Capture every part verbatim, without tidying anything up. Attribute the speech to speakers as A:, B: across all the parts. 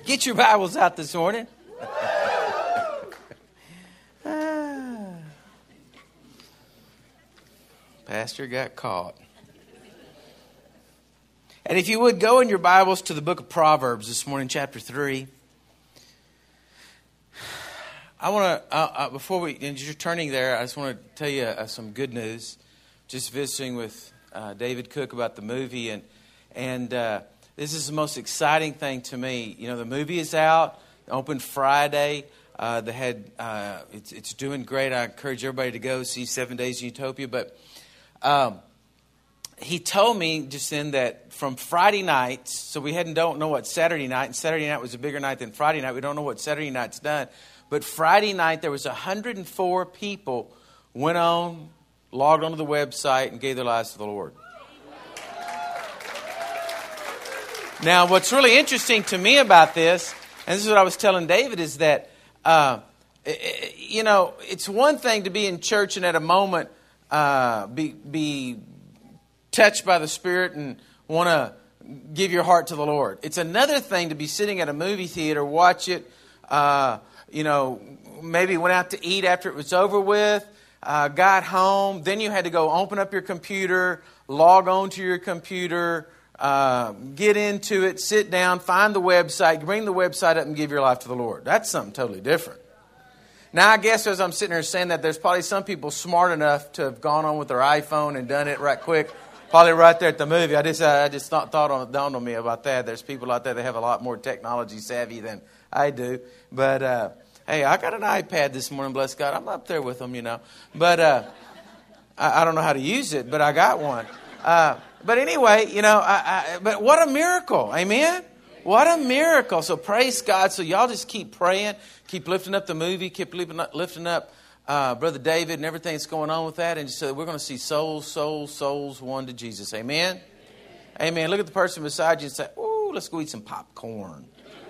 A: Get your Bibles out this morning. Pastor got caught. And if you would, go in your Bibles to the book of Proverbs this morning, chapter three. I want to, uh, uh, before we, as you're turning there, I just want to tell you uh, some good news. Just visiting with uh, David Cook about the movie, and and uh, this is the most exciting thing to me. You know, the movie is out, opened Friday. Uh, they had, uh, it's it's doing great. I encourage everybody to go see Seven Days in Utopia. But um, he told me just then that from Friday nights, so we hadn't don't know what Saturday night, and Saturday night was a bigger night than Friday night. We don't know what Saturday night's done. But Friday night, there was one hundred four people went on, logged onto the website, and gave their lives to the Lord. Now, what's really interesting to me about this, and this is what I was telling David, is that, uh, you know, it's one thing to be in church and at a moment uh, be, be touched by the Spirit and want to give your heart to the Lord. It's another thing to be sitting at a movie theater, watch it, uh, you know, maybe went out to eat after it was over with, uh, got home. Then you had to go open up your computer, log on to your computer, uh, get into it, sit down, find the website, bring the website up and give your life to the Lord. That's something totally different. Now, I guess as I'm sitting here saying that, there's probably some people smart enough to have gone on with their iPhone and done it right quick. Probably right there at the movie. I just I just thought, thought on, dawned on me about that. There's people out there that have a lot more technology savvy than I do. But, uh, hey, I got an iPad this morning, bless God. I'm up there with them, you know. But uh, I, I don't know how to use it, but I got one. Uh, but anyway, you know, I, I, but what a miracle. Amen? What a miracle. So praise God. So y'all just keep praying. Keep lifting up the movie. Keep lifting up, lifting up uh, Brother David and everything that's going on with that. And so we're going to see souls, souls, souls won to Jesus. Amen? Amen? Amen. Look at the person beside you and say, ooh, let's go eat some popcorn.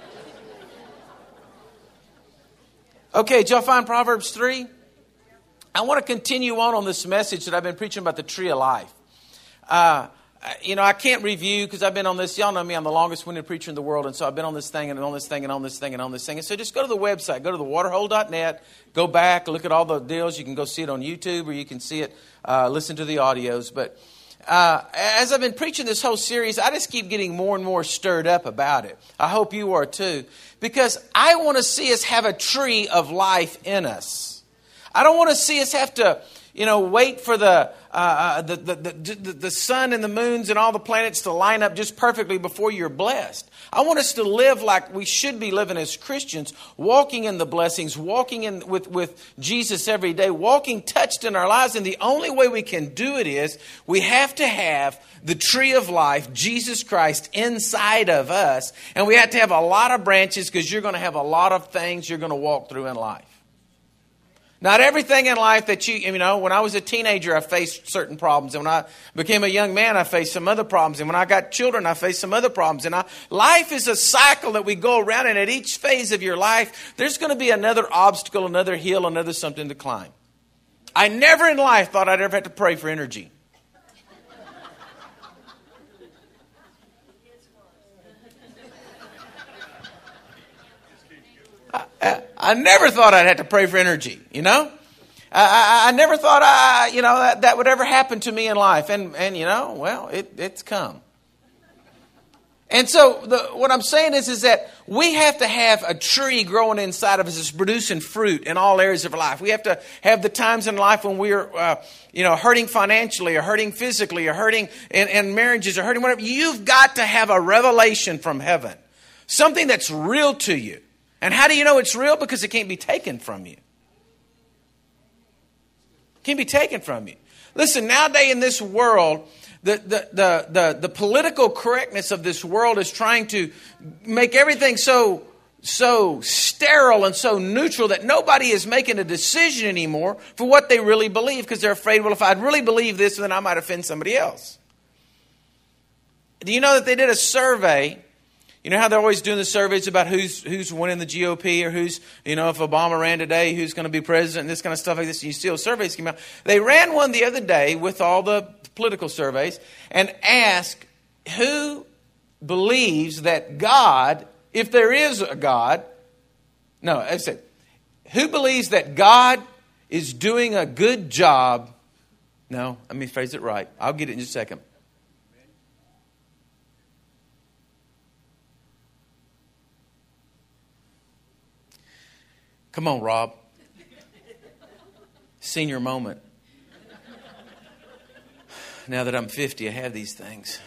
A: Okay, did y'all find Proverbs three? I want to continue on on this message that I've been preaching about the tree of life. Uh, you know, I can't review because I've been on this. Y'all know me, I'm the longest winded preacher in the world. And so I've been on this thing and on this thing and on this thing and on this thing. And so just go to the website, go to the waterhole dot net, go back, look at all the deals. You can go see it on YouTube or you can see it, uh, listen to the audios. But uh, as I've been preaching this whole series, I just keep getting more and more stirred up about it. I hope you are too. Because I want to see us have a tree of life in us. I don't want to see us have to, you know, wait for the, uh, the, the, the, the sun and the moons and all the planets to line up just perfectly before you're blessed. I want us to live like we should be living as Christians, walking in the blessings, walking in with, with Jesus every day, walking touched in our lives. And the only way we can do it is we have to have the tree of life, Jesus Christ, inside of us. And we have to have a lot of branches because you're going to have a lot of things you're going to walk through in life. Not everything in life that you, you know, when I was a teenager, I faced certain problems. And when I became a young man, I faced some other problems. And when I got children, I faced some other problems. And I, life is a cycle that we go around. And at each phase of your life, there's going to be another obstacle, another hill, another something to climb. I never in life thought I'd ever have to pray for energy. I, I never thought I'd have to pray for energy, you know. I, I, I never thought, I, you know, that, that would ever happen to me in life. And, and you know, well, it, it's come. And so the, what I'm saying is, is that we have to have a tree growing inside of us that's producing fruit in all areas of our life. We have to have the times in life when we're, uh, you know, hurting financially or hurting physically or hurting in, in marriages or hurting whatever. You've got to have a revelation from heaven, something that's real to you. And how do you know it's real? Because it can't be taken from you. It can't be taken from you. Listen, nowadays in this world, the, the, the, the, the political correctness of this world is trying to make everything so, so sterile and so neutral that nobody is making a decision anymore for what they really believe because they're afraid, well, if I'd really believe this, then I might offend somebody else. Do you know that they did a survey? You know how they're always doing the surveys about who's who's winning the G O P or who's, you know, if Obama ran today, who's going to be president and this kind of stuff like this. And you see those surveys came out. They ran one the other day with all the political surveys and asked who believes that God if there is a God, no, I said, who believes that God is doing a good job? No, let me phrase it right. I'll get it in just a second. Come on, Rob. Senior moment. Now that I'm fifty, I have these things.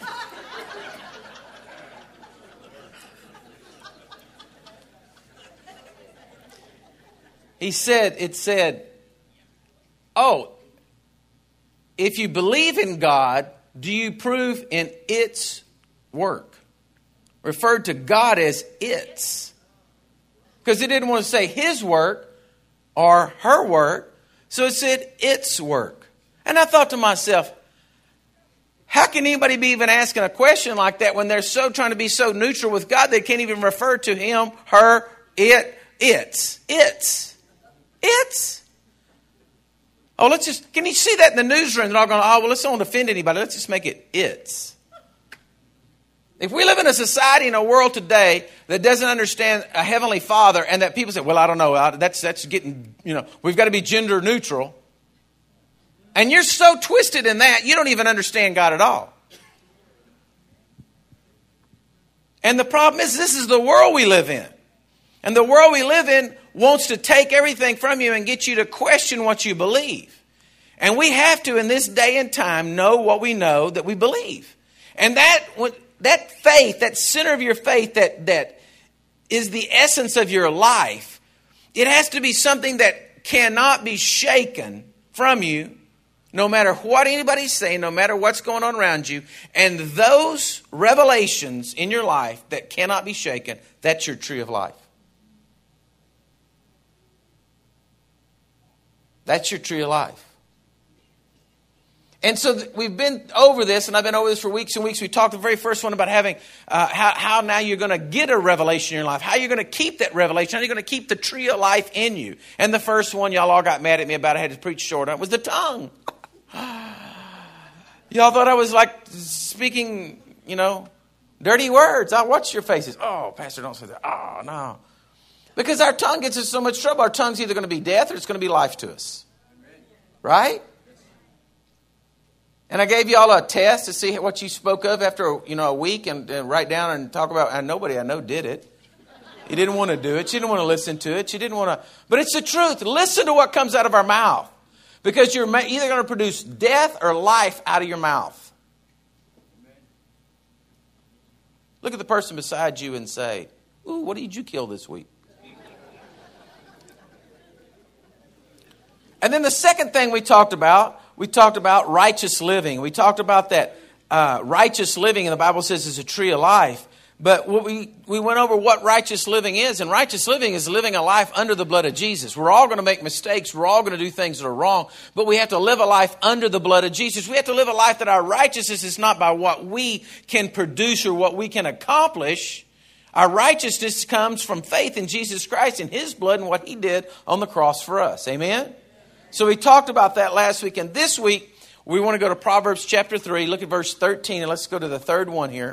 A: He said, it said, oh, if you believe in God, do you prove in its work? Referred to God as its. Because it didn't want to say his work or her work. So it said its work. And I thought to myself, how can anybody be even asking a question like that when they're so trying to be so neutral with God they can't even refer to him, her, it, its, its, its. Oh, let's just, can you see that in the newsroom? They're all going, oh, well, let's don't offend anybody. Let's just make it its. If we live in a society, in a world today that doesn't understand a heavenly Father and that people say, well, I don't know, that's, that's getting, you know, we've got to be gender neutral. And you're so twisted in that, you don't even understand God at all. And the problem is, this is the world we live in. And the world we live in wants to take everything from you and get you to question what you believe. And we have to, in this day and time, know what we know that we believe. And that, that faith, that center of your faith that, that is the essence of your life, it has to be something that cannot be shaken from you, no matter what anybody's saying, no matter what's going on around you. And those revelations in your life that cannot be shaken, that's your tree of life. That's your tree of life. And so th- we've been over this, and I've been over this for weeks and weeks. We talked the very first one about having uh, how, how now you're going to get a revelation in your life. How you're going to keep that revelation. How you're going to keep the tree of life in you. And the first one y'all all got mad at me about, I had to preach short on, was the tongue. Y'all thought I was like speaking, you know, dirty words. I watch your faces. Oh, Pastor, don't say that. Oh, no. Because our tongue gets us so much trouble. Our tongue's either going to be death or it's going to be life to us. Right? And I gave you all a test to see what you spoke of after, you know, a week and, and write down and talk about, and nobody I know did it. You didn't want to do it. You didn't want to listen to it. You didn't want to. But it's the truth. Listen to what comes out of our mouth. Because you're either going to produce death or life out of your mouth. Look at the person beside you and say, ooh, what did you kill this week? And then the second thing we talked about, we talked about righteous living. We talked about that uh, righteous living, and the Bible says is a tree of life. But what we, we went over what righteous living is, and righteous living is living a life under the blood of Jesus. We're all going to make mistakes. We're all going to do things that are wrong, but we have to live a life under the blood of Jesus. We have to live a life that our righteousness is not by what we can produce or what we can accomplish. Our righteousness comes from faith in Jesus Christ and His blood and what He did on the cross for us. Amen? So we talked about that last week, and this week we want to go to Proverbs chapter three. Look at verse thirteen, and let's go to the third one here.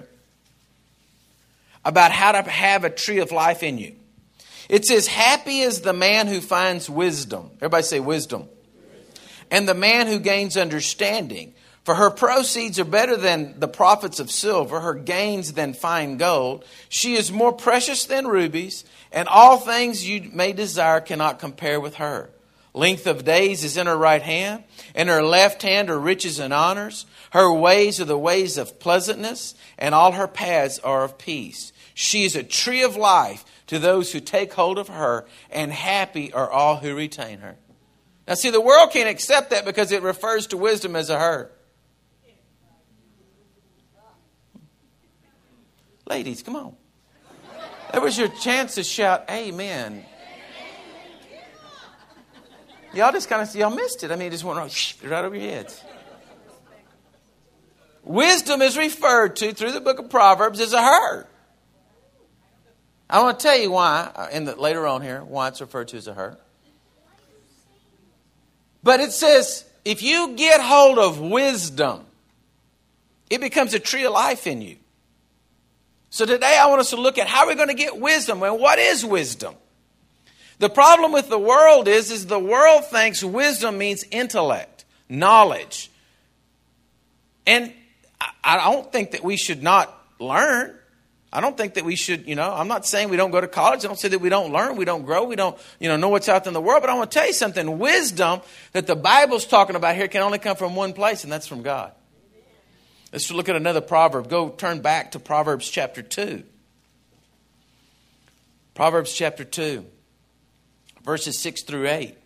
A: About how to have a tree of life in you. It says, happy is the man who finds wisdom. Everybody say wisdom. And the man who gains understanding. For her proceeds are better than the profits of silver, her gains than fine gold. She is more precious than rubies, and all things you may desire cannot compare with her. Length of days is in her right hand, and her left hand are riches and honors. Her ways are the ways of pleasantness, and all her paths are of peace. She is a tree of life to those who take hold of her, and happy are all who retain her. Now see, the world can't accept that because it refers to wisdom as a her. Ladies, come on. That was your chance to shout, amen. Y'all just kind of, y'all missed it. I mean, it just went right, right over your heads. Wisdom is referred to through the book of Proverbs as a her. I want to tell you why, in the, later on here, why it's referred to as a her. But it says, if you get hold of wisdom, it becomes a tree of life in you. So today I want us to look at how we're going to get wisdom. And what is wisdom? The problem with the world is, is the world thinks wisdom means intellect, knowledge. And I don't think that we should not learn. I don't think that we should, you know, I'm not saying we don't go to college. I don't say that we don't learn, we don't grow, we don't, you know, know what's out there in the world. But I want to tell you something. Wisdom that the Bible's talking about here can only come from one place, and that's from God. Let's look at another proverb. Go turn back to Proverbs chapter two. Proverbs chapter two, verses six through eight.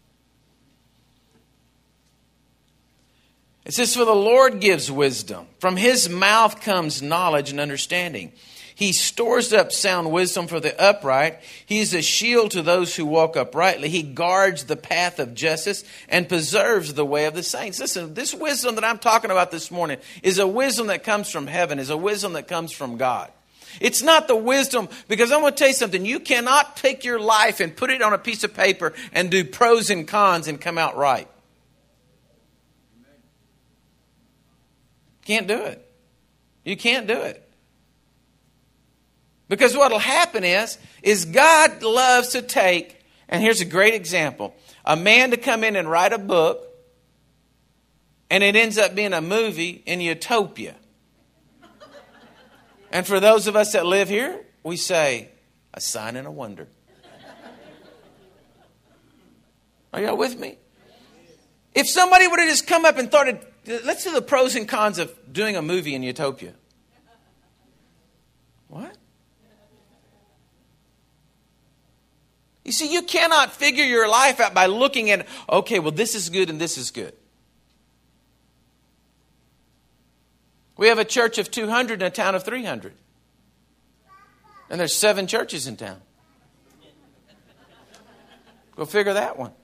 A: It says, for the Lord gives wisdom. From his mouth comes knowledge and understanding. He stores up sound wisdom for the upright. He is a shield to those who walk uprightly. He guards the path of justice and preserves the way of the saints. Listen, this wisdom that I'm talking about this morning is a wisdom that comes from heaven, is a wisdom that comes from God. It's not the wisdom, because I'm going to tell you something. You cannot take your life and put it on a piece of paper and do pros and cons and come out right. Can't do it. You can't do it. Because what will happen is, is God loves to take, and here's a great example, a man to come in and write a book, and it ends up being a movie in Utopia. And for those of us that live here, we say, a sign and a wonder. Are y'all with me? If somebody would have just come up and thought, let's do the pros and cons of doing a movie in Utopia. What? You see, you cannot figure your life out by looking at, okay, well, this is good and this is good. We have a church of two hundred and a town of three hundred. And there's seven churches in town. Go figure that one.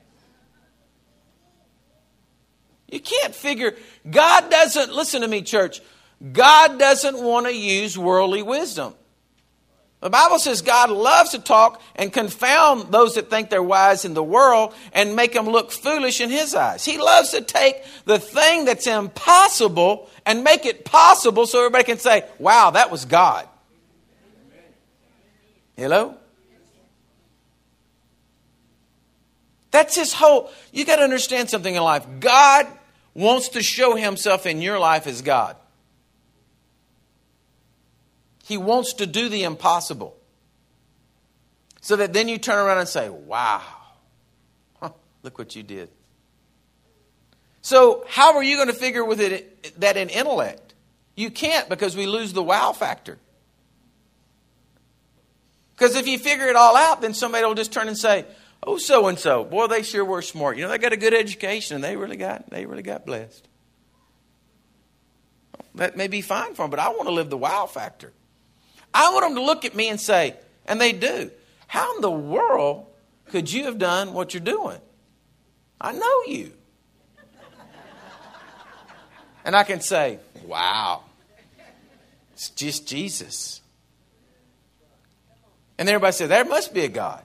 A: You can't figure, God doesn't, listen to me, church, God doesn't want to use worldly wisdom. The Bible says God loves to talk and confound those that think they're wise in the world and make them look foolish in his eyes. He loves to take the thing that's impossible and make it possible so everybody can say, wow, that was God. Hello? That's his whole, you got to understand something in life. God wants to show himself in your life as God. He wants to do the impossible. So that then you turn around and say, wow, huh, look what you did. So how are you going to figure with it that in intellect? You can't, because we lose the wow factor. Because if you figure it all out, then somebody will just turn and say, oh, so-and-so, boy, they sure were smart. You know, they got a good education and they really got, they really got blessed. That may be fine for them, but I want to live the wow factor. I want them to look at me and say, and they do, how in the world could you have done what you're doing? I know you. And I can say, wow, it's just Jesus. And everybody says, there must be a God.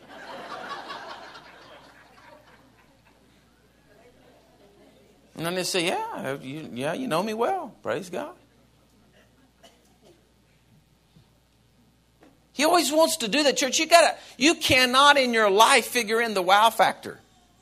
A: And then they say, yeah, you, yeah, you know me well. Praise God. He always wants to do that, church. You gotta, you cannot in your life figure in the wow factor.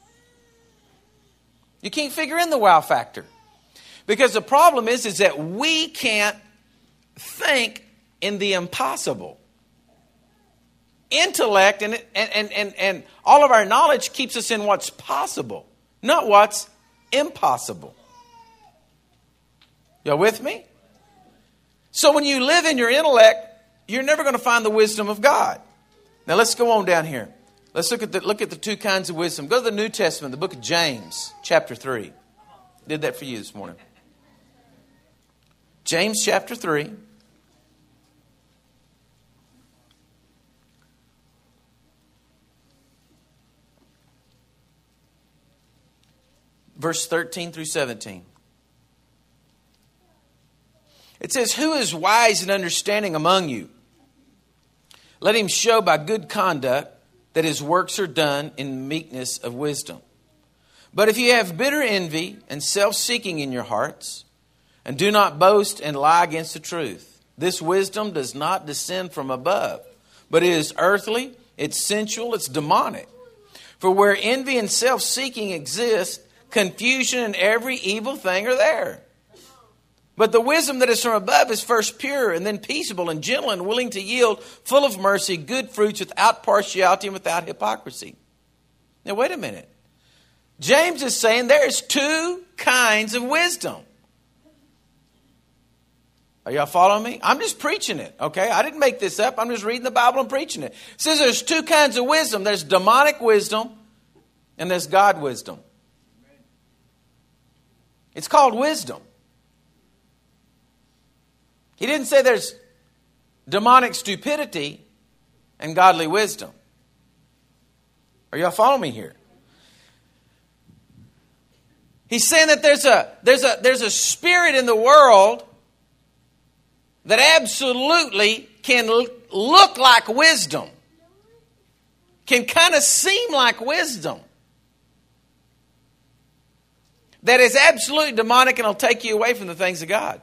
A: You can't figure in the wow factor. Because the problem is, is that we can't think in the impossible. Intellect and, and, and, and, and all of our knowledge keeps us in what's possible, not what's impossible. Y'all with me? So when you live in your intellect, you're never going to find the wisdom of God. Now let's go on down here. Let's look at the look at the two kinds of wisdom. Go to the New Testament, the book of James, chapter three. Did that for you this morning. James chapter three. Verse thirteen through seventeen. It says, who is wise and understanding among you? Let him show by good conduct that his works are done in meekness of wisdom. But if you have bitter envy and self-seeking in your hearts, and do not boast and lie against the truth, This wisdom does not descend from above, but it is earthly, it's sensual, it's demonic. For where envy and self-seeking exist, confusion and every evil thing are there. But the wisdom that is from above is first pure, and then peaceable and gentle and willing to yield, full of mercy, good fruits, without partiality and without hypocrisy. Now wait a minute. James is saying there's two kinds of wisdom. Are y'all following me? I'm just preaching it, okay? I didn't make this up. I'm just reading the Bible and preaching it. It says there's two kinds of wisdom. There's demonic wisdom and there's God wisdom. It's called wisdom. He didn't say there's demonic stupidity and godly wisdom. Are y'all following me here? He's saying that there's a there's a there's a spirit in the world that absolutely can look like wisdom, can kind of seem like wisdom, that is absolutely demonic and will take you away from the things of God.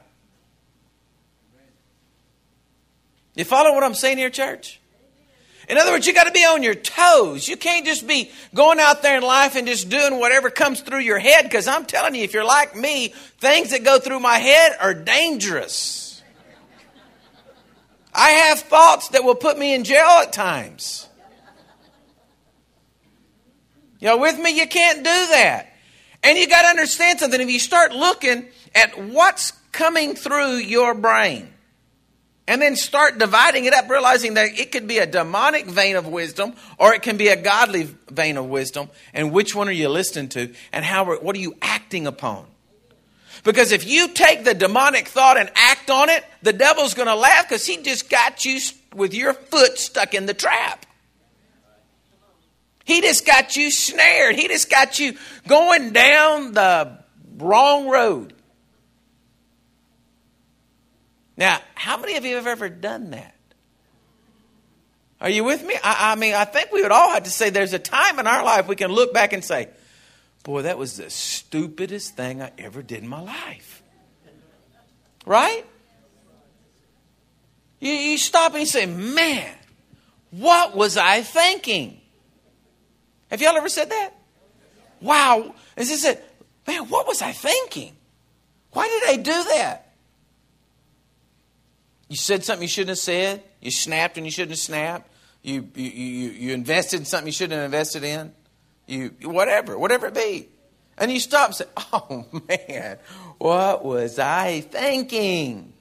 A: You follow what I'm saying here, church? In other words, you got to be on your toes. You can't just be going out there in life and just doing whatever comes through your head, because I'm telling you, if you're like me, things that go through my head are dangerous. I have thoughts that will put me in jail at times. Y'all with me? You can't do that. And you got to understand something. If you start looking at what's coming through your brain, and then start dividing it up, realizing that it could be a demonic vein of wisdom or it can be a godly vein of wisdom. And which one are you listening to? And how? What are you acting upon? Because if you take the demonic thought and act on it, the devil's going to laugh because he just got you with your foot stuck in the trap. He just got you snared. He just got you going down the wrong road. Now, how many of you have ever done that? Are you with me? I, I mean, I think we would all have to say there's a time in our life we can look back and say, boy, that was the stupidest thing I ever did in my life. Right? You, you stop and you say, man, what was I thinking? Have y'all ever said that? Wow. And she said, man, what was I thinking? Why did I do that? You said something you shouldn't have said. You snapped when you shouldn't have snapped. You, you, you, you invested in something you shouldn't have invested in. You whatever, whatever it be. And you stop and say, oh man, what was I thinking?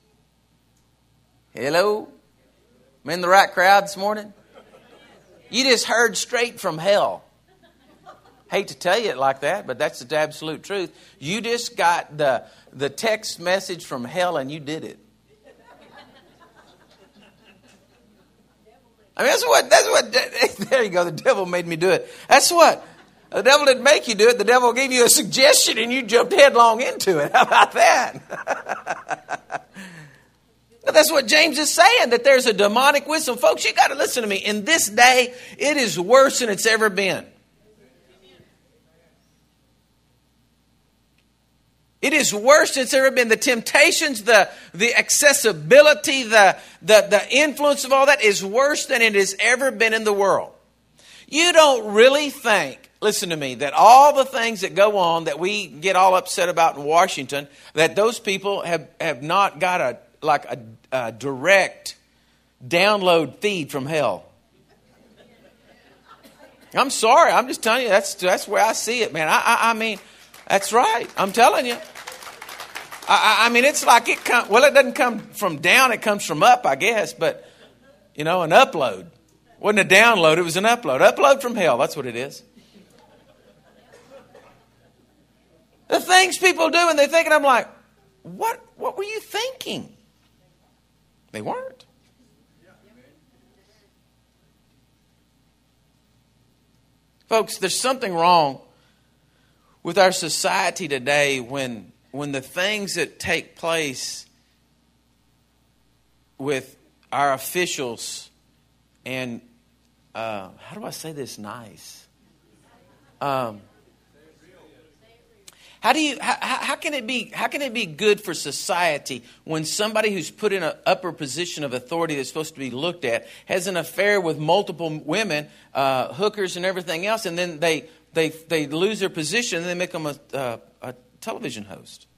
A: Hello? I'm in the right crowd this morning? You just heard straight from hell. Hate to tell you it like that, but that's the absolute truth. You just got the, the text message from hell and you did it. I mean, that's what, that's what, there you go, the devil made me do it. That's what, the devil didn't make you do it. The devil gave you a suggestion and you jumped headlong into it. How about that? But that's what James is saying, that there's a demonic wisdom. Folks, you got to listen to me. In this day, it is worse than it's ever been. It is worse than it's ever been. The temptations, the, the accessibility, the, the, the influence of all that is worse than it has ever been in the world. You don't really think, listen to me, that all the things that go on that we get all upset about in Washington, that those people have, have not got a like a, a direct download feed from hell. I'm sorry. I'm just telling you, that's that's where I see it, man. I, I, I mean, that's right. I'm telling you. I, I mean, it's like it come. Well, it doesn't come from down; it comes from up, I guess. But you know, an upload wasn't a download; it was an upload. Upload from hell. That's what it is. The things people do, and they think, and I'm like, what? What were you thinking? They weren't. Folks, there's something wrong with our society today when when the things that take place with our officials and uh, how do I say this nice? Um, How do you? How, how can it be? How can it be good for society when somebody who's put in an upper position of authority that's supposed to be looked at has an affair with multiple women, uh, hookers, and everything else, and then they they they lose their position and they make them a, uh, a television host?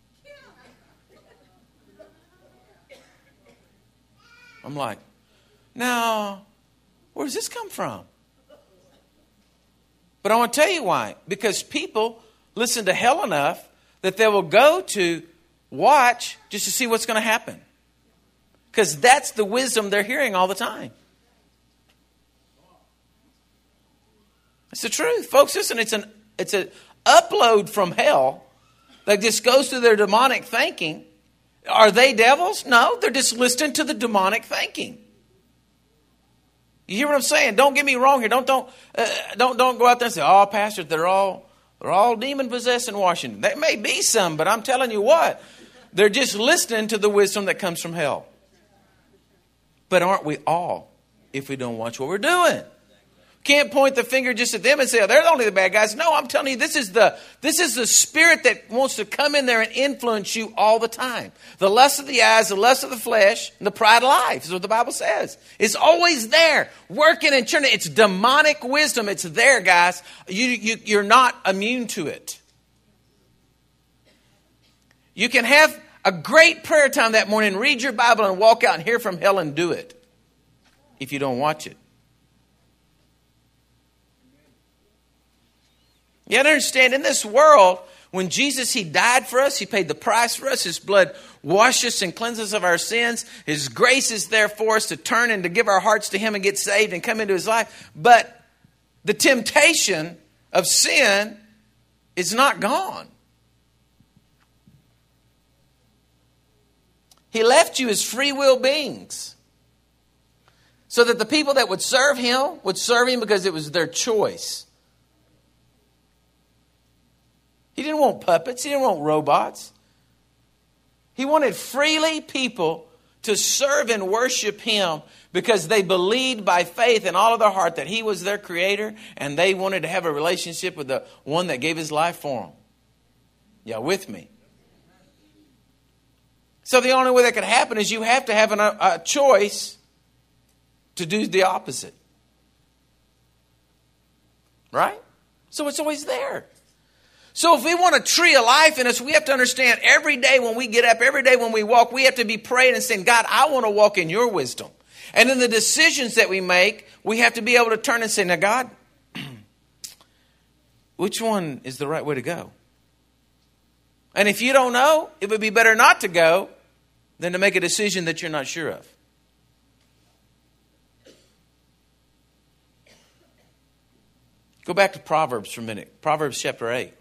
A: I'm like, now, where does this come from? But I want to tell you why. Because people listen to hell enough that they will go to watch just to see what's going to happen. Because that's the wisdom they're hearing all the time. It's the truth. Folks, listen, it's an it's an upload from hell that just goes through their demonic thinking. Are they devils? No, they're just listening to the demonic thinking. You hear what I'm saying? Don't get me wrong here. Don't don't uh, don't don't go out there and say, "Oh, pastors, they're all they're all demon possessed in Washington." There may be some, but I'm telling you what, they're just listening to the wisdom that comes from hell. But aren't we all if we don't watch what we're doing? Can't point the finger just at them and say, "Oh, they're only the bad guys." No, I'm telling you, this is the this is the spirit that wants to come in there and influence you all the time. The lust of the eyes, the lust of the flesh, and the pride of life is what the Bible says. It's always there, working and churning. It's demonic wisdom. It's there, guys. You, you you're not immune to it. You can have a great prayer time that morning, read your Bible, and walk out and hear from hell and do it if you don't watch it. You have to understand, in this world, when Jesus, He died for us, He paid the price for us, His blood washed us and cleanses us of our sins. His grace is there for us to turn and to give our hearts to Him and get saved and come into His life. But the temptation of sin is not gone. He left you as free will beings so that the people that would serve Him would serve Him because it was their choice. He didn't want puppets. He didn't want robots. He wanted freely people to serve and worship Him because they believed by faith in all of their heart that He was their creator and they wanted to have a relationship with the one that gave His life for them. Y'all with me? So the only way that could happen is you have to have an, a choice to do the opposite. Right? So it's always there. So if we want a tree of life in us, we have to understand every day when we get up, every day when we walk, we have to be praying and saying, "God, I want to walk in your wisdom." And in the decisions that we make, we have to be able to turn and say, "Now, God, which one is the right way to go?" And if you don't know, it would be better not to go than to make a decision that you're not sure of. Go back to Proverbs for a minute. Proverbs chapter eight.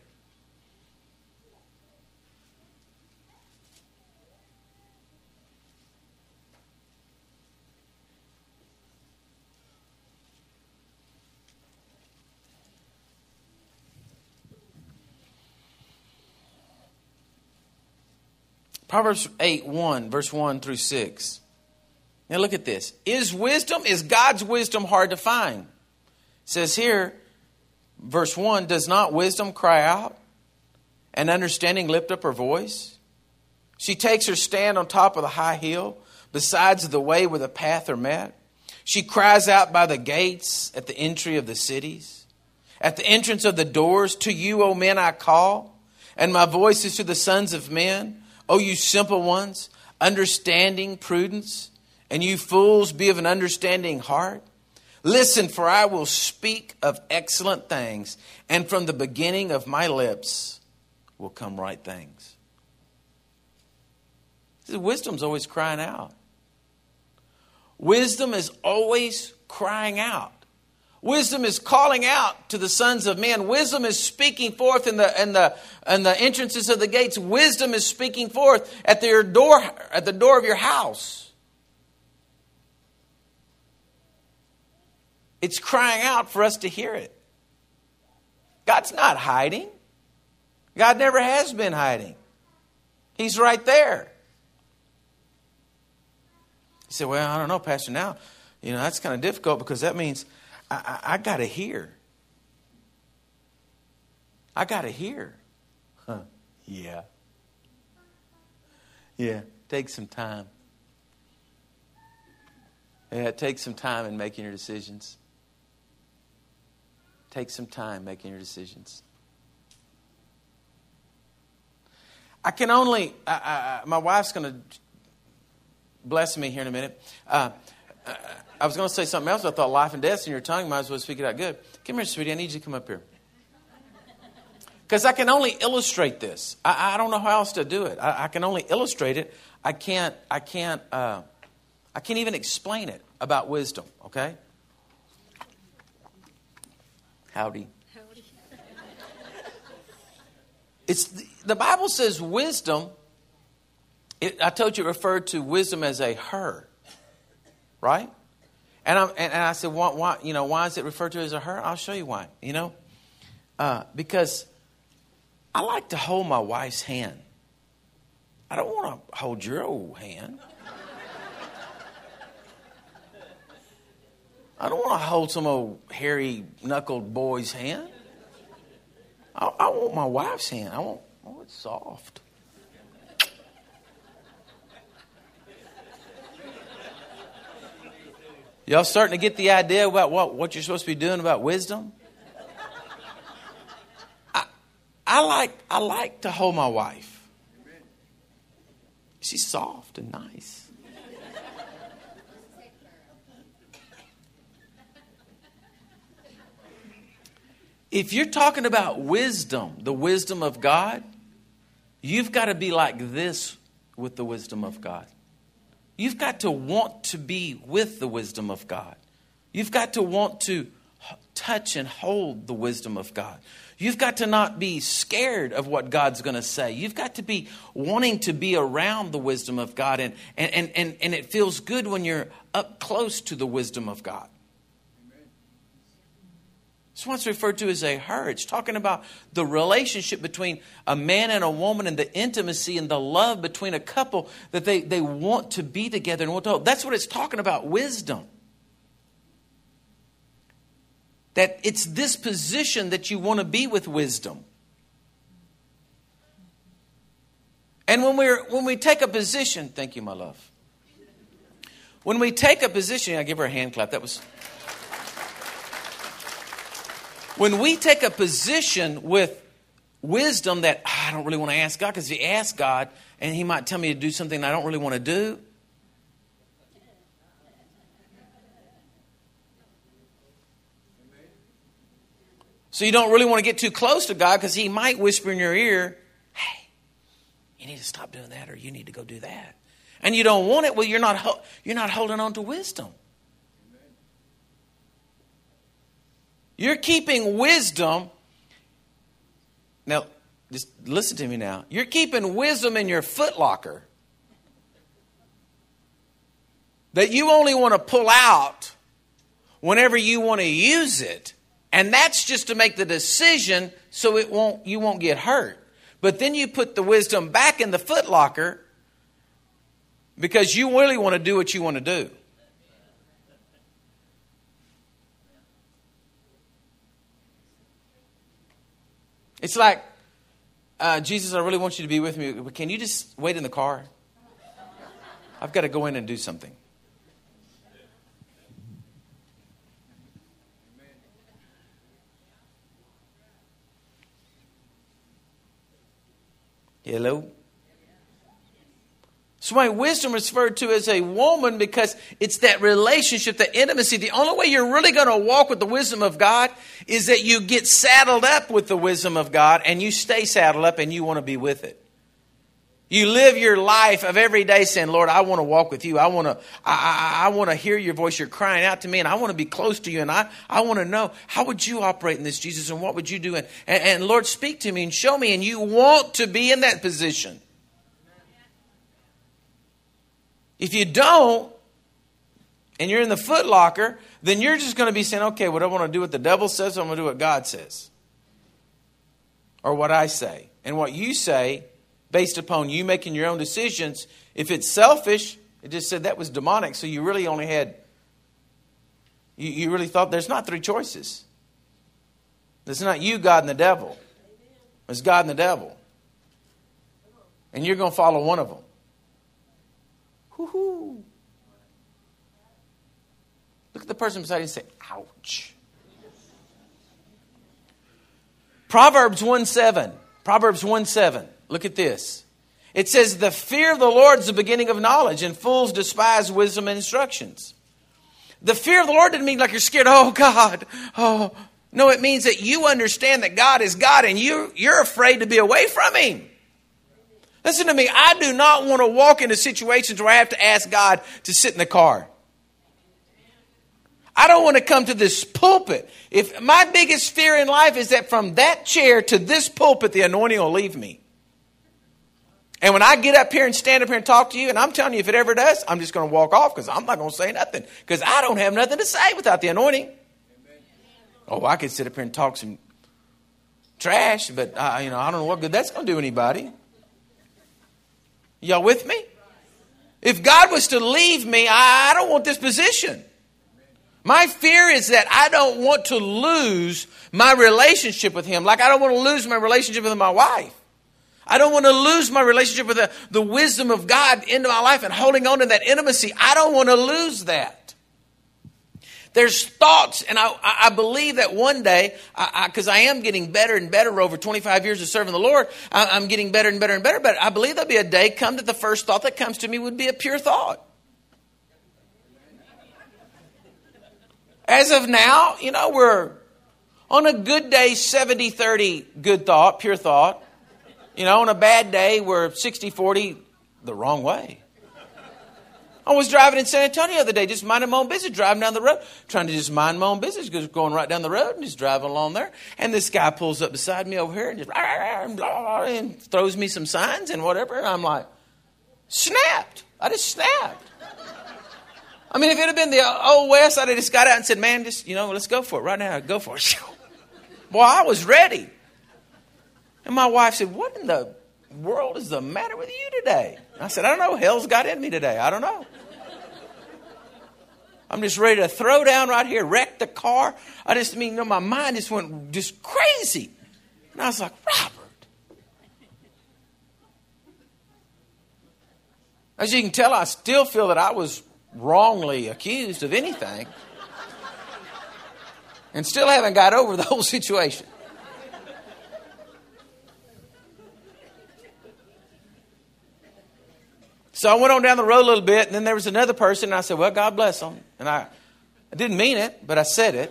A: Proverbs eight, one, verse one through six. Now look at this. Is wisdom, is God's wisdom hard to find? It says here, verse one, does not wisdom cry out and understanding lift up her voice? She takes her stand on top of the high hill, besides the way where the path are met. She cries out by the gates at the entry of the cities. At the entrance of the doors, to you, O men, I call, and my voice is to the sons of men. O you simple ones, understanding prudence, and you fools, be of an understanding heart. Listen, for I will speak of excellent things, and from the beginning of my lips will come right things. Wisdom's always crying out. Wisdom is always crying out. Wisdom is calling out to the sons of men. Wisdom is speaking forth in the in the in the entrances of the gates. Wisdom is speaking forth at your door, at the door of your house. It's crying out for us to hear it. God's not hiding. God never has been hiding. He's right there. You say, "Well, I don't know, Pastor. Now, you know, that's kind of difficult because that means I, I, I got to hear. I got to hear. Huh. Yeah. Yeah, take some time. Yeah, take some time in making your decisions. Take some time making your decisions. I can only, I, I, my wife's going to bless me here in a minute. Uh, I was going to say something else. I thought life and death's in your tongue. Might as well speak it out good. Come here, sweetie. I need you to come up here. Because I can only illustrate this. I, I don't know how else to do it. I, I can only illustrate it. I can't, I can't, uh, I can't even explain it about wisdom, okay? Howdy. Howdy. It's the, the Bible says wisdom. It, I told you it referred to wisdom as a her, right? And I and, and I said, why, why? You know, why is it referred to as a her? I'll show you why. You know, uh, because I like to hold my wife's hand. I don't want to hold your old hand. I don't want to hold some old hairy knuckled boy's hand. I, I want my wife's hand. I want, I want it soft. Y'all starting to get the idea about what, what you're supposed to be doing about wisdom? I, I like I like to hold my wife. She's soft and nice. If you're talking about wisdom, the wisdom of God, you've got to be like this with the wisdom of God. You've got to want to be with the wisdom of God. You've got to want to touch and hold the wisdom of God. You've got to not be scared of what God's going to say. You've got to be wanting to be around the wisdom of God. And, and, and, and, and it feels good when you're up close to the wisdom of God. It's what's referred to as a her. It's talking about the relationship between a man and a woman and the intimacy and the love between a couple that they, they want to be together and want to hold. That's what it's talking about, wisdom. That it's this position that you want to be with wisdom. And when we're when we take a position, thank you, my love. When we take a position, I give her a hand clap. That was. When we take a position with wisdom that oh, I don't really want to ask God, because if you ask God and He might tell me to do something I don't really want to do. So you don't really want to get too close to God because He might whisper in your ear, hey, you need to stop doing that or you need to go do that. And you don't want it. Well, you're not, you're not holding on to wisdom. You're keeping wisdom. Now, just listen to me now. You're keeping wisdom in your footlocker that you only want to pull out whenever you want to use it. And that's just to make the decision so it won't you won't get hurt. But then you put the wisdom back in the footlocker because you really want to do what you want to do. It's like, uh, Jesus, I really want you to be with me. But can you just wait in the car? I've got to go in and do something. Hello? So my wisdom is referred to as a woman because it's that relationship, the intimacy. The only way you're really going to walk with the wisdom of God is that you get saddled up with the wisdom of God and you stay saddled up and you want to be with it. You live your life of every day saying, Lord, I want to walk with you. I want to I, I, I want to hear your voice. You're crying out to me and I want to be close to you. And I, I want to know, how would you operate in this, Jesus? And what would you do? And, and, and Lord, speak to me and show me. And you want to be in that position. If you don't, and you're in the footlocker, then you're just going to be saying, okay, what I want to do what the devil says, I'm going to do what God says. Or what I say. And what you say, based upon you making your own decisions, if it's selfish, it just said that was demonic, so you really only had, you, you really thought there's not three choices. It's not you, God, and the devil. It's God and the devil. And you're going to follow one of them. Woo-hoo. Look at the person beside you and say, ouch. Proverbs one seven. Proverbs one seven. Look at this. It says, the fear of the Lord is the beginning of knowledge, and fools despise wisdom and instructions. The fear of the Lord didn't mean like you're scared. Oh, God. Oh, no, it means that you understand that God is God, and you, you're afraid to be away from Him. Listen to me. I do not want to walk into situations where I have to ask God to sit in the car. I don't want to come to this pulpit. If my biggest fear in life is that from that chair to this pulpit, the anointing will leave me. And when I get up here and stand up here and talk to you, and I'm telling you, if it ever does, I'm just going to walk off because I'm not going to say nothing. Because I don't have nothing to say without the anointing. Amen. Oh, I could sit up here and talk some trash, but uh, you know, I don't know what good that's going to do anybody. Y'all with me? If God was to leave me, I, I don't want this position. My fear is that I don't want to lose my relationship with Him. Like I don't want to lose my relationship with my wife. I don't want to lose my relationship with the, the wisdom of God into my life and holding on to that intimacy. I don't want to lose that. There's thoughts, and I, I believe that one day, because I, I, I am getting better and better over twenty-five years of serving the Lord, I, I'm getting better and better and better, but I believe there'll be a day come that the first thought that comes to me would be a pure thought. As of now, you know, we're on a good day, seventy thirty good thought, pure thought. You know, on a bad day, we're sixty forty the wrong way. I was driving in San Antonio the other day, just minding my own business, driving down the road, trying to just mind my own business, just going right down the road and just driving along there. And this guy pulls up beside me over here and just and throws me some signs and whatever. And I'm like, snapped. I just snapped. I mean, if it had been the old West, I'd have just got out and said, man, just, you know, let's go for it right now. Go for it. Boy, I was ready. And my wife said, what in the world is the matter with you today? I said, I don't know. Hell's got in me today. I don't know. I'm just ready to throw down right here, wreck the car. I just mean, you know, my mind just went just crazy. And I was like, Robert. As you can tell, I still feel that I was wrongly accused of anything. And still haven't got over the whole situation. So I went on down the road a little bit, and then there was another person, and I said, well, God bless them. And I, I didn't mean it, but I said it.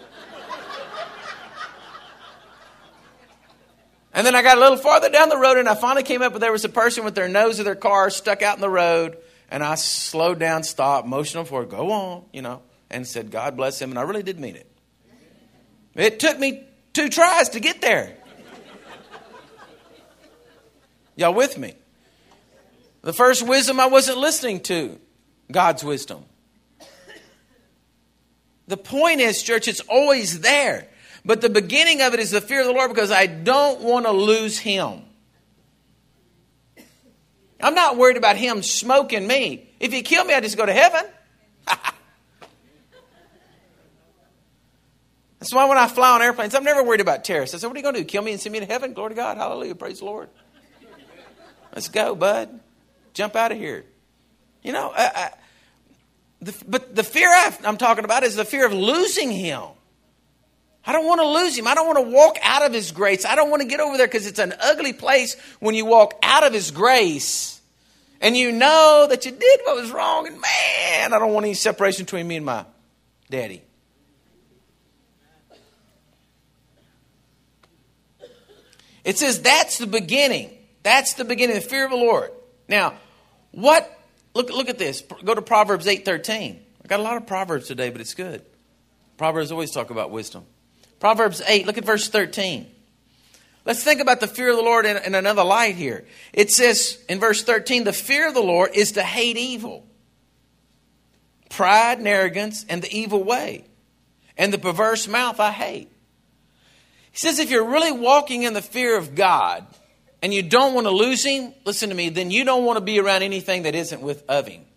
A: And then I got a little farther down the road, and I finally came up, and there was a person with their nose of their car stuck out in the road. And I slowed down, stopped, motioned them forward, go on, you know, and said, God bless him. And I really did mean it. It took me two tries to get there. Y'all with me? The first wisdom I wasn't listening to, God's wisdom. The point is, church, it's always there. But the beginning of it is the fear of the Lord because I don't want to lose Him. I'm not worried about Him smoking me. If He killed me, I just go to heaven. That's why when I fly on airplanes, I'm never worried about terrorists. I said, what are you going to do? Kill me and send me to heaven? Glory to God. Hallelujah. Praise the Lord. Let's go, bud. Jump out of here. You know, I, I, the, but the fear I've, I'm talking about is the fear of losing Him. I don't want to lose Him. I don't want to walk out of His grace. I don't want to get over there because it's an ugly place when you walk out of His grace and you know that you did what was wrong. And man, I don't want any separation between me and my daddy. It says that's the beginning. That's the beginning, the fear of the Lord. Now, what, look, look at this. Go to Proverbs eight thirteen. I got a lot of Proverbs today, but it's good. Proverbs always talk about wisdom. Proverbs eight, look at verse thirteen. Let's think about the fear of the Lord in, in another light here. It says in verse thirteen, the fear of the Lord is to hate evil, pride and arrogance, and the evil way, and the perverse mouth I hate. He says if you're really walking in the fear of God, and you don't want to lose Him, listen to me, then you don't want to be around anything that isn't with of Him.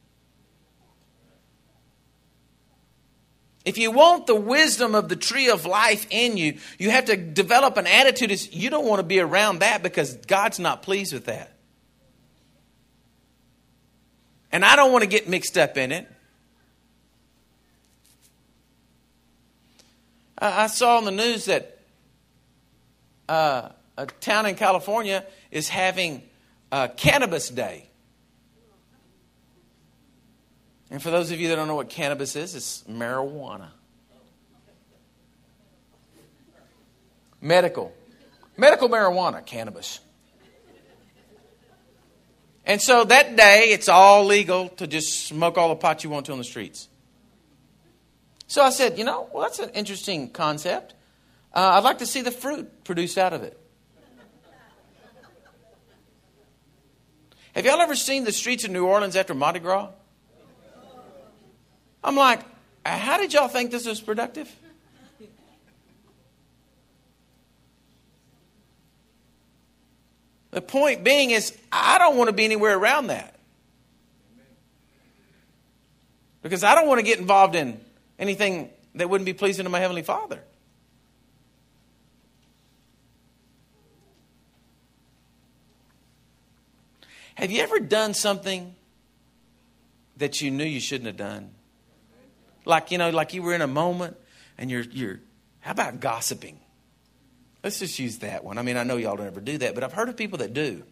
A: If you want the wisdom of the tree of life in you, you have to develop an attitude. You don't want to be around that because God's not pleased with that. And I don't want to get mixed up in it. I, I saw on the news that uh, a town in California is having uh, Cannabis Day. And for those of you that don't know what cannabis is, it's marijuana. Medical. Medical marijuana, cannabis. And so that day, it's all legal to just smoke all the pot you want to on the streets. So I said, you know, well, that's an interesting concept. Uh, I'd like to see the fruit produced out of it. Have y'all ever seen the streets of New Orleans after Mardi Gras? I'm like, how did y'all think this was productive? The point being is, I don't want to be anywhere around that. Because I don't want to get involved in anything that wouldn't be pleasing to my Heavenly Father. Have you ever done something that you knew you shouldn't have done? Like, you know, like you were in a moment and you're, you're, how about gossiping? Let's just use that one. I mean, I know y'all don't ever do that, but I've heard of people that do.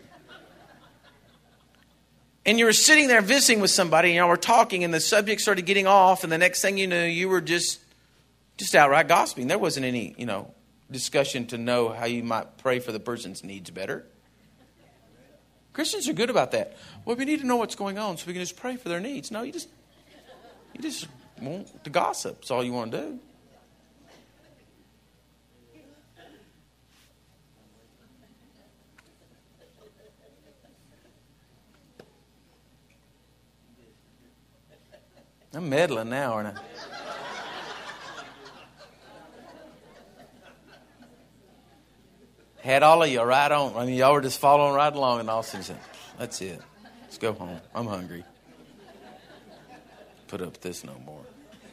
A: And you were sitting there visiting with somebody and y'all were talking and the subject started getting off and the next thing you knew, you were just, just outright gossiping. There wasn't any, you know, discussion to know how you might pray for the person's needs better. Christians are good about that. Well, we need to know what's going on so we can just pray for their needs. No, you just, you just want to gossip. That's all you want to do. I'm meddling now, aren't I? Had all of you right on. I mean, y'all were just following right along, and all of a sudden, that's it. Let's go home. I'm hungry. Put up with this no more.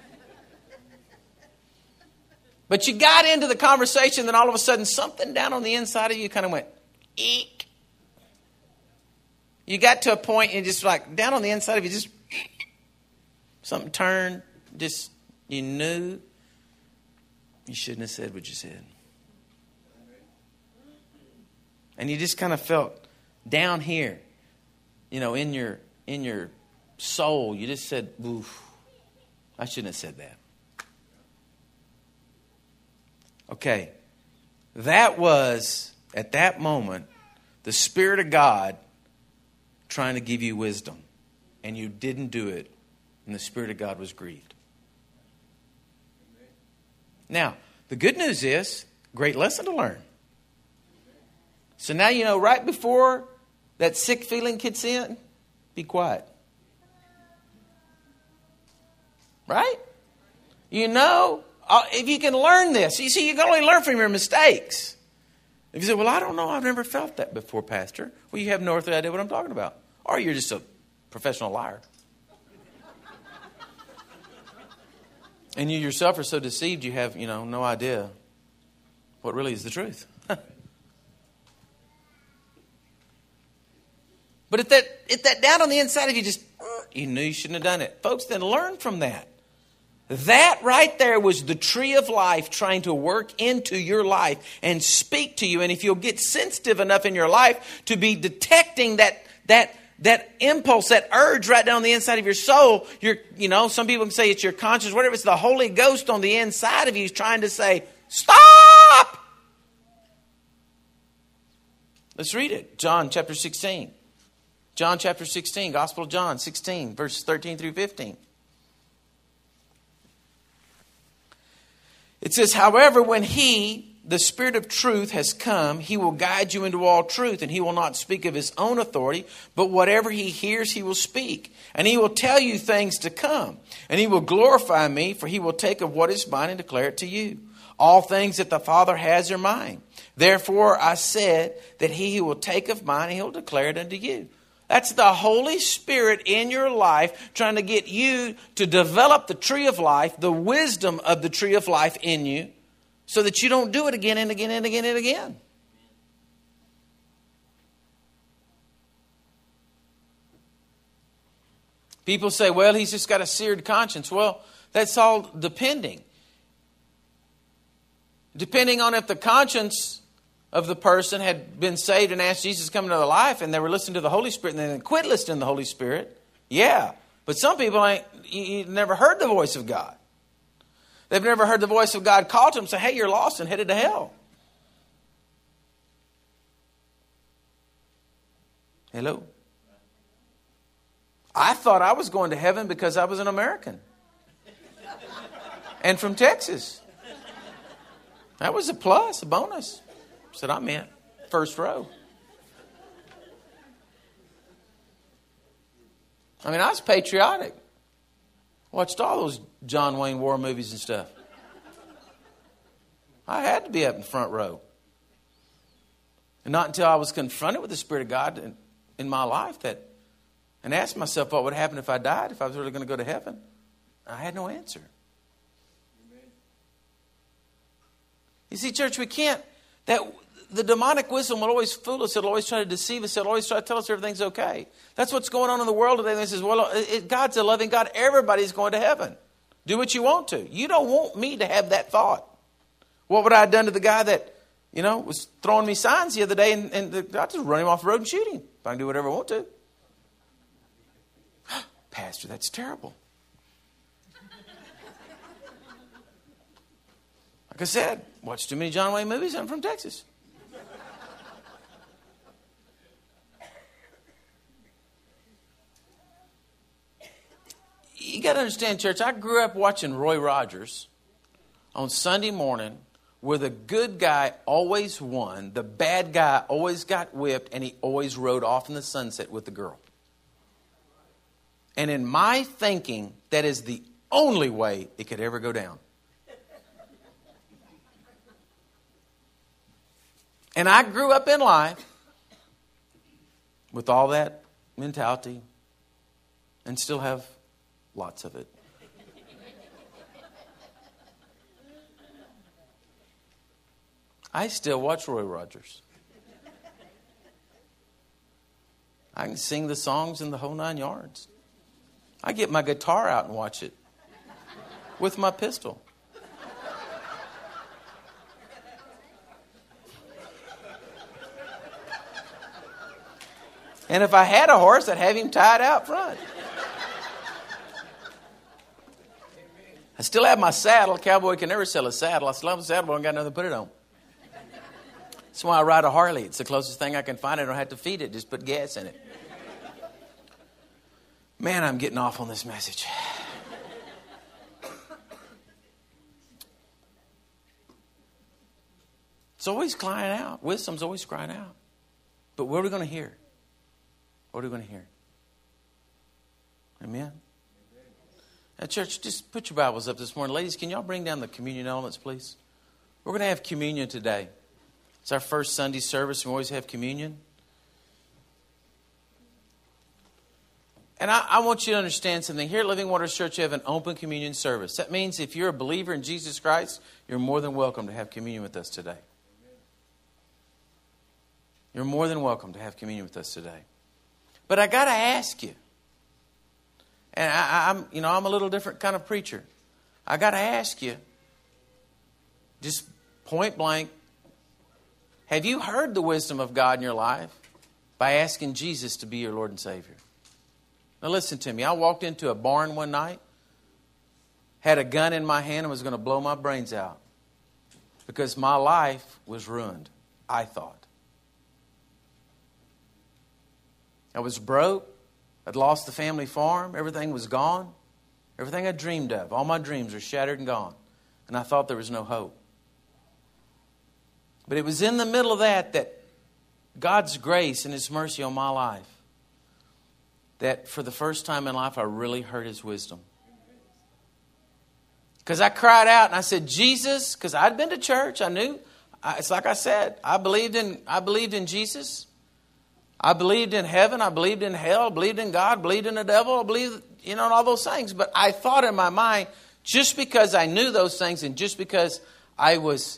A: But you got into the conversation, then all of a sudden, something down on the inside of you kind of went, eek. You got to a point, and just like down on the inside of you, just something turned. Just you knew you shouldn't have said what you said. And you just kind of felt down here, you know, in your in your soul. You just said, oof, I shouldn't have said that. Okay. That was, at that moment, the Spirit of God trying to give you wisdom. And you didn't do it. And the Spirit of God was grieved. Now, the good news is, great lesson to learn. So now you know right before that sick feeling kicks in, be quiet. Right? You know, if you can learn this. You see, you can only learn from your mistakes. If you say, well, I don't know, I've never felt that before, Pastor. Well, you have no earthly idea what I'm talking about. Or you're just a professional liar. And you yourself are so deceived you have, you know, no idea what really is the truth. But if that if that down on the inside of you just, you knew you shouldn't have done it. Folks, then learn from that. That right there was the tree of life trying to work into your life and speak to you. And if you'll get sensitive enough in your life to be detecting that that that impulse, that urge right down on the inside of your soul, you're, you know, some people can say it's your conscience, whatever. It's the Holy Ghost on the inside of you trying to say, stop! Let's read it. John chapter sixteen. John chapter sixteen, Gospel of John sixteen, verses thirteen through fifteen. It says, however, when he, the Spirit of truth, has come, he will guide you into all truth, and he will not speak of his own authority, but whatever he hears, he will speak. And he will tell you things to come. And he will glorify me, for he will take of what is mine and declare it to you. All things that the Father has are mine. Therefore I said that he who will take of mine, he will declare it unto you. That's the Holy Spirit in your life trying to get you to develop the tree of life, the wisdom of the tree of life in you, so that you don't do it again and again and again and again. People say, well, he's just got a seared conscience. Well, that's all depending. Depending on if the conscience of the person had been saved and asked Jesus to come into their life and they were listening to the Holy Spirit and then quit listening to the Holy Spirit. Yeah. But some people ain't, you, you never heard the voice of God. They've never heard the voice of God call to them and say, hey, you're lost and headed to hell. Hello? I thought I was going to heaven because I was an American. And from Texas. That was a plus, a bonus. Said I'm in first row. I mean, I was patriotic. Watched all those John Wayne war movies and stuff. I had to be up in front row. And not until I was confronted with the Spirit of God in, in my life that, and asked myself what would happen if I died, if I was really going to go to heaven. I had no answer. You see, church, we can't, that the demonic wisdom will always fool us. It'll always try to deceive us. It'll always try to tell us everything's okay. That's what's going on in the world today. They says, well, it, God's a loving God. Everybody's going to heaven. Do what you want to. You don't want me to have that thought. What would I have done to the guy that, you know, was throwing me signs the other day and, and the, I just run him off the road and shoot him. If I can do whatever I want to. Pastor, that's terrible. Like I said, watch too many John Wayne movies. I'm from Texas. You got to understand, church, I grew up watching Roy Rogers on Sunday morning where the good guy always won, the bad guy always got whipped, and he always rode off in the sunset with the girl. And in my thinking, that is the only way it could ever go down. And I grew up in life with all that mentality and still have lots of it. I still watch Roy Rogers. I can sing the songs in the whole nine yards. I get my guitar out and watch it with my pistol. And if I had a horse, I'd have him tied out front. I still have my saddle. A cowboy can never sell a saddle. I still have a saddle, but I don't got nothing to put it on. That's why I ride a Harley. It's the closest thing I can find. I don't have to feed it. Just put gas in it. Man, I'm getting off on this message. It's always crying out. Wisdom's always crying out. But what are we going to hear? What are we going to hear? Amen? Now, church, just put your Bibles up this morning. Ladies, can y'all bring down the communion elements, please? We're going to have communion today. It's our first Sunday service, and we always have communion. And I, I want you to understand something. Here at Living Waters Church, you have an open communion service. That means if you're a believer in Jesus Christ, you're more than welcome to have communion with us today. You're more than welcome to have communion with us today. But I got to ask you, and I, I'm, you know, I'm a little different kind of preacher. I got to ask you, just point blank, have you heard the wisdom of God in your life by asking Jesus to be your Lord and Savior? Now listen to me. I walked into a barn one night, had a gun in my hand and was going to blow my brains out because my life was ruined, I thought. I was broke. I'd lost the family farm. Everything was gone. Everything I dreamed of. All my dreams were shattered and gone. And I thought there was no hope. But it was in the middle of that that God's grace and His mercy on my life, that for the first time in life I really heard His wisdom. Because I cried out and I said, Jesus, because I'd been to church. I knew. It's like I said, I believed in, I believed in Jesus. I believed in heaven. I believed in hell. I believed in God. I believed in the devil. I believed, you know, in all those things. But I thought in my mind, just because I knew those things and just because I was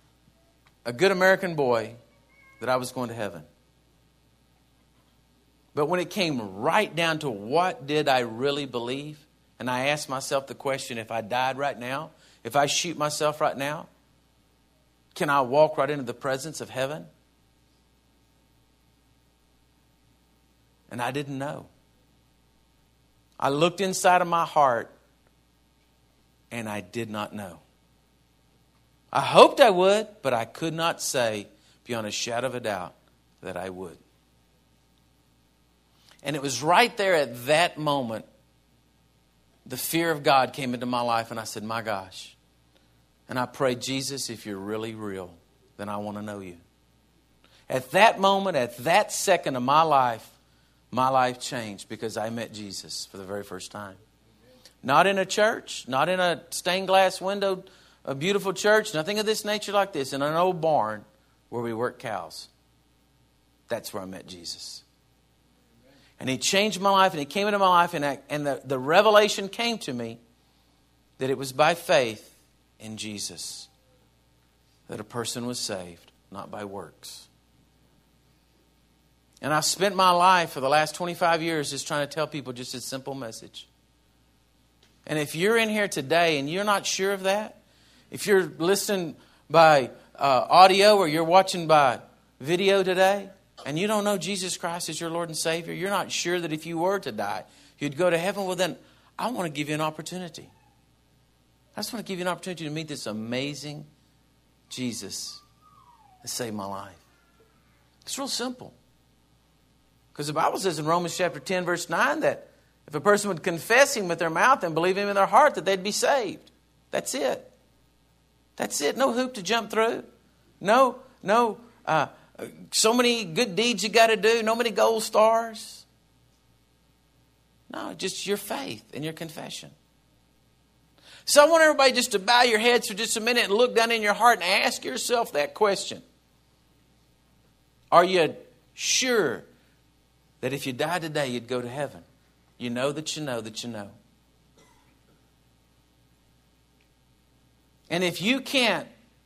A: a good American boy, that I was going to heaven. But when it came right down to what did I really believe, and I asked myself the question, if I died right now, if I shoot myself right now, can I walk right into the presence of heaven? And I didn't know. I looked inside of my heart and I did not know. I hoped I would, but I could not say beyond a shadow of a doubt that I would. And it was right there at that moment, the fear of God came into my life and I said, my gosh. And I prayed, Jesus, if you're really real, then I want to know you. At that moment, at that second of my life, my life changed because I met Jesus for the very first time. Not in a church, not in a stained glass window, a beautiful church, nothing of this nature like this, in an old barn where we work cows. That's where I met Jesus. And He changed my life and He came into my life and, I, and the, the revelation came to me that it was by faith in Jesus that a person was saved, not by works. And I've spent my life for the last twenty-five years just trying to tell people just a simple message. And if you're in here today and you're not sure of that, if you're listening by uh, audio or you're watching by video today, and you don't know Jesus Christ as your Lord and Savior, you're not sure that if you were to die, you'd go to heaven, well then, I want to give you an opportunity. I just want to give you an opportunity to meet this amazing Jesus that saved my life. It's real simple. Because the Bible says in Romans chapter ten, verse nine, that if a person would confess Him with their mouth and believe Him in their heart, that they'd be saved. That's it. That's it. No hoop to jump through. No, no, uh, so many good deeds you got to do. No many gold stars. No, just your faith and your confession. So I want everybody just to bow your heads for just a minute and look down in your heart and ask yourself that question. Are you sure that if you died today, you'd go to heaven? You know that you know that you know. And if you can't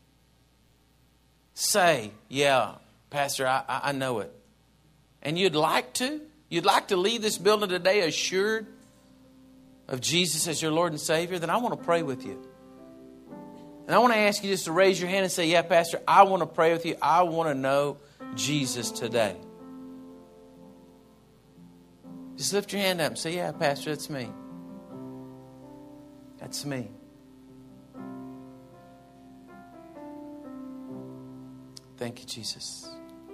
A: say, yeah, Pastor, I, I know it, and you'd like to, you'd like to leave this building today assured of Jesus as your Lord and Savior, then I want to pray with you. And I want to ask you just to raise your hand and say, yeah, Pastor, I want to pray with you. I want to know Jesus today. Just lift your hand up and say, yeah, Pastor, that's me. That's me. Thank you, Jesus.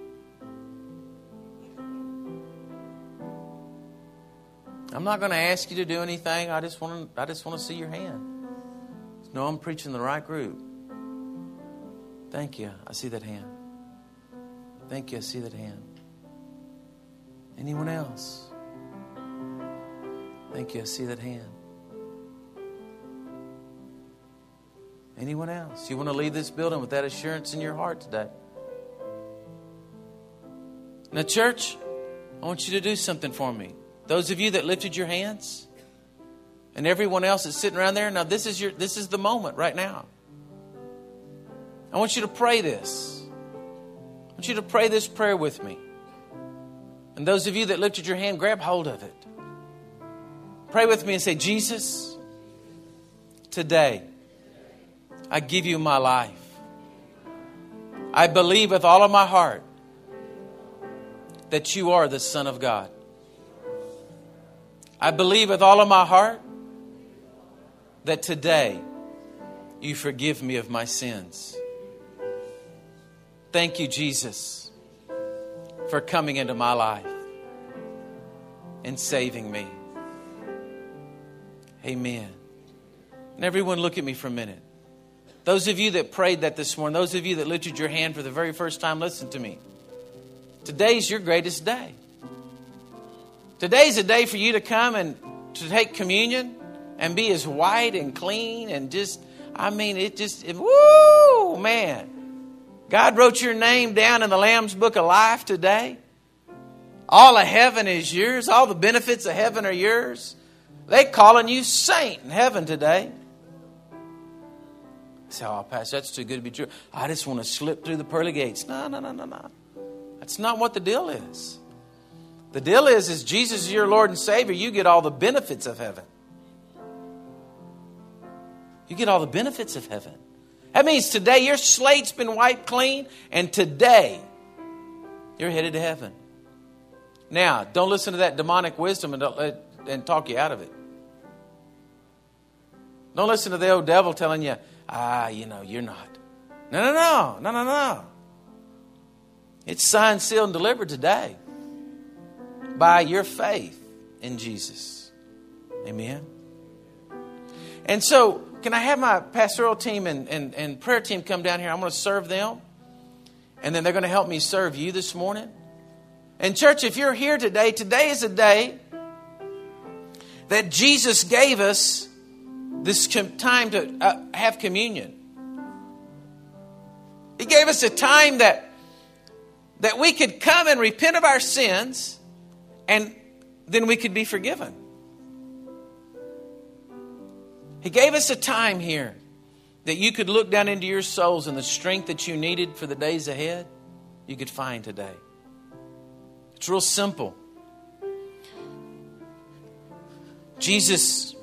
A: I'm not going to ask you to do anything. I just want to, I just want to see your hand. No, I'm preaching the right group. Thank you. I see that hand. Thank you. I see that hand. Anyone else? Thank you. I see that hand. Anyone else? You want to leave this building with that assurance in your heart today? Now, church, I want you to do something for me. Those of you that lifted your hands and everyone else that's sitting around there, now this is your this is the moment right now. I want you to pray this. I want you to pray this prayer with me. And those of you that lifted your hand, grab hold of it. Pray with me and say, Jesus, today I give you my life. I believe with all of my heart that you are the Son of God. I believe with all of my heart that today you forgive me of my sins. Thank you, Jesus, for coming into my life and saving me. Amen. And everyone look at me for a minute. Those of you that prayed that this morning, those of you that lifted your hand for the very first time, listen to me. Today's your greatest day. Today's a day for you to come and to take communion and be as white and clean and just, I mean, it just, it, woo, man. God wrote your name down in the Lamb's Book of Life today. All of heaven is yours. All the benefits of heaven are yours. They calling you saint in heaven today. Say, oh, Pastor, that's too good to be true. I just want to slip through the pearly gates. No, no, no, no, no. That's not what the deal is. The deal is, is Jesus is your Lord and Savior, you get all the benefits of heaven. You get all the benefits of heaven. That means today your slate's been wiped clean, and today you're headed to heaven. Now, don't listen to that demonic wisdom and, don't let, and talk you out of it. Don't listen to the old devil telling you, ah, you know, you're not. No, no, no, no, no, no. It's signed, sealed, and delivered today by your faith in Jesus. Amen. And so, can I have my pastoral team and, and, and prayer team come down here? I'm going to serve them. And then they're going to help me serve you this morning. And church, if you're here today, today is a day that Jesus gave us this time to uh, have communion. He gave us a time that, that we could come and repent of our sins, and then we could be forgiven. He gave us a time here that you could look down into your souls, and the strength that you needed for the days ahead, you could find today. It's real simple. Jesus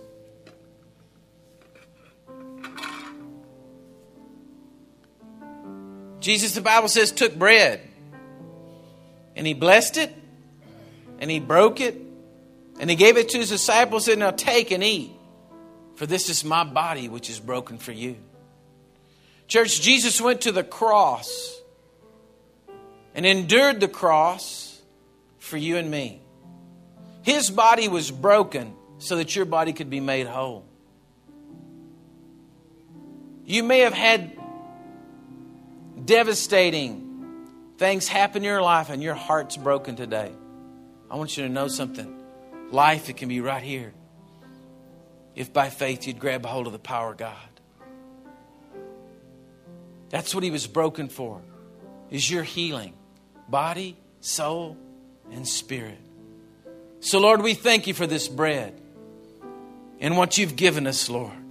A: Jesus, the Bible says, took bread and he blessed it and he broke it and he gave it to his disciples and said, now take and eat, for this is my body which is broken for you. Church, Jesus went to the cross and endured the cross for you and me. His body was broken so that your body could be made whole. You may have had devastating things happen in your life and your heart's broken today. I want you to know something. Life, it can be right here. If by faith you'd grab a hold of the power of God. That's what he was broken for. Is your healing. Body, soul, and spirit. So Lord, we thank you for this bread and what you've given us, Lord.